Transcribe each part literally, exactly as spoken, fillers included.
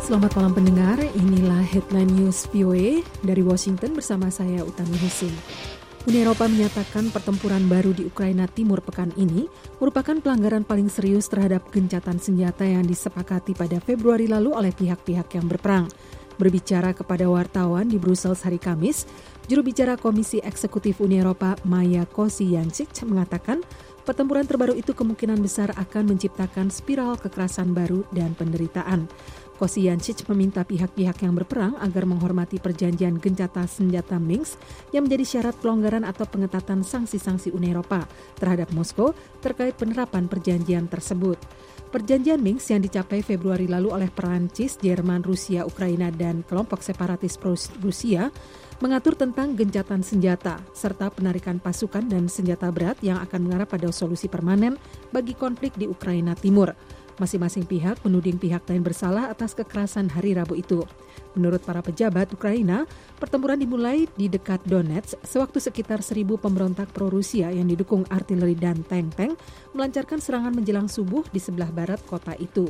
Selamat malam pendengar, inilah Headline News V O A dari Washington bersama saya Utami Husin. Uni Eropa menyatakan pertempuran baru di Ukraina Timur pekan ini merupakan pelanggaran paling serius terhadap gencatan senjata yang disepakati pada Februari lalu oleh pihak-pihak yang berperang. Berbicara kepada wartawan di Brussels hari Kamis, juru bicara Komisi Eksekutif Uni Eropa Maja Kocijancic mengatakan pertempuran terbaru itu kemungkinan besar akan menciptakan spiral kekerasan baru dan penderitaan. Kocijancic meminta pihak-pihak yang berperang agar menghormati perjanjian gencatan senjata Minsk yang menjadi syarat pelonggaran atau pengetatan sanksi-sanksi Uni Eropa terhadap Moskow terkait penerapan perjanjian tersebut. Perjanjian Minsk yang dicapai Februari lalu oleh Perancis, Jerman, Rusia, Ukraina, dan kelompok separatis pro-Rusia mengatur tentang gencatan senjata serta penarikan pasukan dan senjata berat yang akan mengarah pada solusi permanen bagi konflik di Ukraina Timur. Masing-masing pihak menuding pihak lain bersalah atas kekerasan hari Rabu itu. Menurut para pejabat Ukraina, pertempuran dimulai di dekat Donetsk sewaktu sekitar seribu pemberontak pro-Rusia yang didukung artileri dan tank-tank melancarkan serangan menjelang subuh di sebelah barat kota itu.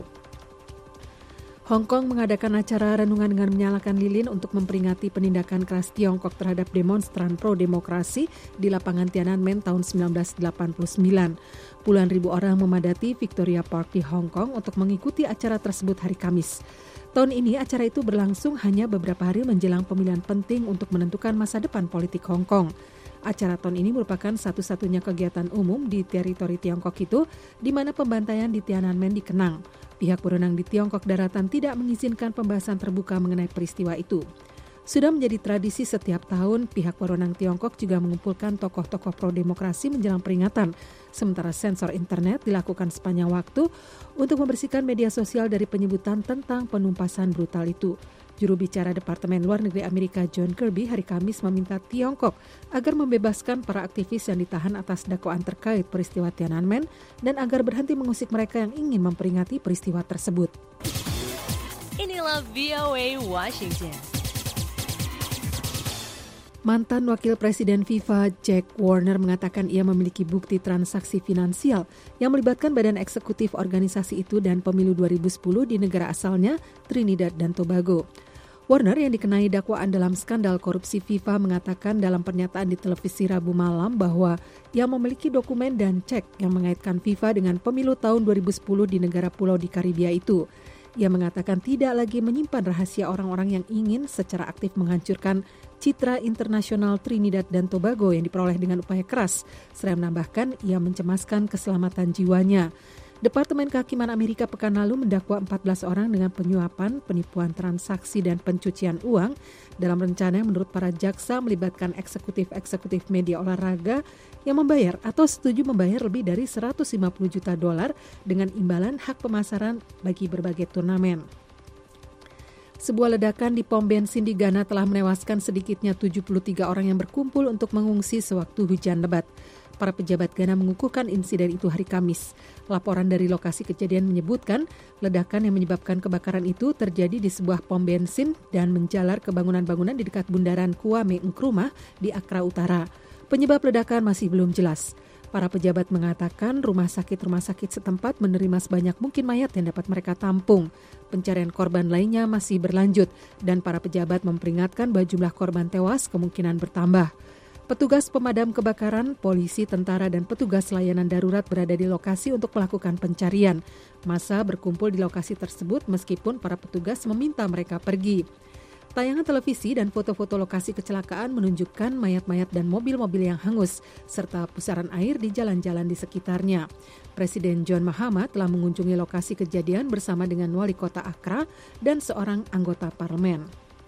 Hong Kong mengadakan acara renungan dengan menyalakan lilin untuk memperingati penindakan keras Tiongkok terhadap demonstran pro-demokrasi di lapangan Tiananmen tahun sembilan belas delapan puluh sembilan. Puluhan ribu orang memadati Victoria Park di Hong Kong untuk mengikuti acara tersebut hari Kamis. Tahun ini acara itu berlangsung hanya beberapa hari menjelang pemilihan penting untuk menentukan masa depan politik Hong Kong. Acara tahun ini merupakan satu-satunya kegiatan umum di teritori Tiongkok itu, di mana pembantaian di Tiananmen dikenang. Pihak berwenang di Tiongkok Daratan tidak mengizinkan pembahasan terbuka mengenai peristiwa itu. Sudah menjadi tradisi setiap tahun, pihak berwenang Tiongkok juga mengumpulkan tokoh-tokoh pro-demokrasi menjelang peringatan, sementara sensor internet dilakukan sepanjang waktu untuk membersihkan media sosial dari penyebutan tentang penumpasan brutal itu. Juru bicara Departemen Luar Negeri Amerika John Kirby hari Kamis meminta Tiongkok agar membebaskan para aktivis yang ditahan atas dakwaan terkait peristiwa Tiananmen dan agar berhenti mengusik mereka yang ingin memperingati peristiwa tersebut. Inilah V O A Washington. Mantan Wakil Presiden FIFA Jack Warner mengatakan ia memiliki bukti transaksi finansial yang melibatkan badan eksekutif organisasi itu dan pemilu dua ribu sepuluh di negara asalnya, Trinidad dan Tobago. Warner yang dikenai dakwaan dalam skandal korupsi FIFA mengatakan dalam pernyataan di televisi Rabu malam bahwa ia memiliki dokumen dan cek yang mengaitkan FIFA dengan pemilu tahun dua ribu sepuluh di negara pulau di Karibia itu. Ia mengatakan tidak lagi menyimpan rahasia orang-orang yang ingin secara aktif menghancurkan citra internasional Trinidad dan Tobago yang diperoleh dengan upaya keras. Seraya menambahkan ia mencemaskan keselamatan jiwanya. Departemen Kehakiman Amerika pekan lalu mendakwa empat belas orang dengan penyuapan, penipuan transaksi dan pencucian uang dalam rencana yang menurut para jaksa melibatkan eksekutif-eksekutif media olahraga yang membayar atau setuju membayar lebih dari seratus lima puluh juta dolar dengan imbalan hak pemasaran bagi berbagai turnamen. Sebuah ledakan di pom bensin di Ghana telah menewaskan sedikitnya tujuh puluh tiga orang yang berkumpul untuk mengungsi sewaktu hujan lebat. Para pejabat Ghana mengukuhkan insiden itu hari Kamis. Laporan dari lokasi kejadian menyebutkan ledakan yang menyebabkan kebakaran itu terjadi di sebuah pom bensin dan menjalar ke bangunan-bangunan di dekat bundaran Kwame Nkrumah di Accra Utara. Penyebab ledakan masih belum jelas. Para pejabat mengatakan rumah sakit-rumah sakit setempat menerima sebanyak mungkin mayat yang dapat mereka tampung. Pencarian korban lainnya masih berlanjut dan para pejabat memperingatkan bahwa jumlah korban tewas kemungkinan bertambah. Petugas pemadam kebakaran, polisi, tentara, dan petugas layanan darurat berada di lokasi untuk melakukan pencarian. Massa berkumpul di lokasi tersebut meskipun para petugas meminta mereka pergi. Tayangan televisi dan foto-foto lokasi kecelakaan menunjukkan mayat-mayat dan mobil-mobil yang hangus, serta pusaran air di jalan-jalan di sekitarnya. Presiden John Mahama telah mengunjungi lokasi kejadian bersama dengan wali kota Accra dan seorang anggota parlemen.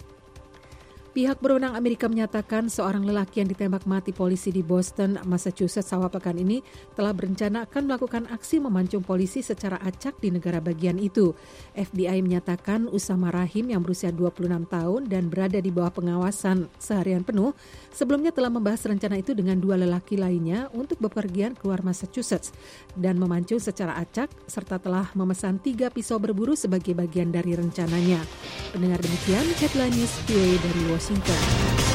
Pihak berwenang Amerika menyatakan seorang lelaki yang ditembak mati polisi di Boston, Massachusetts awal pekan ini telah berencana akan melakukan aksi memancung polisi secara acak di negara bagian itu. F B I menyatakan Usama Rahim yang berusia dua puluh enam tahun dan berada di bawah pengawasan seharian penuh sebelumnya telah membahas rencana itu dengan dua lelaki lainnya untuk bepergian keluar Massachusetts dan memancung secara acak serta telah memesan tiga pisau berburu sebagai bagian dari rencananya. Pendengar demikian, Headline News V O A dari Washington.